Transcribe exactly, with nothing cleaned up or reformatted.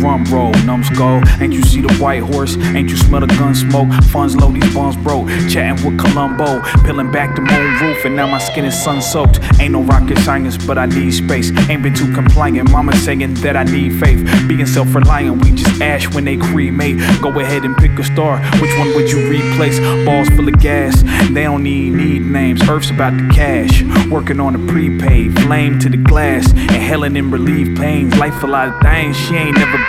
drum roll, numbskull. Ain't you see the white horse? Ain't you smell the gun smoke? Funds low, these bums broke. Chatting with Columbo, peeling back the moon roof, and now my skin is sun soaked. Ain't no rocket science, but I need space. Ain't been too compliant. Mama saying that I need faith. Being self-reliant, we just ash when they cremate. Go ahead and pick a star. Which one would you replace? Balls full of gas. They don't need need names. Earth's about the cash. Working on a prepaid, flame to the glass, inhaling in relief pains. Life a lot of things she ain't never